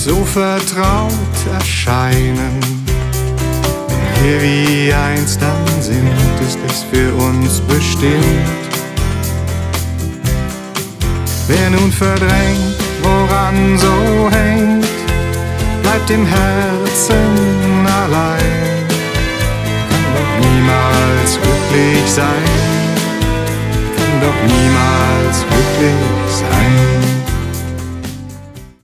so vertraut erscheinen. Wenn wir wie einst dann sind, ist es für uns bestimmt. Wer nun verdrängt, woran so hängt, bleibt im Herzen allein, kann doch niemals glücklich sein, kann doch niemals glücklich sein.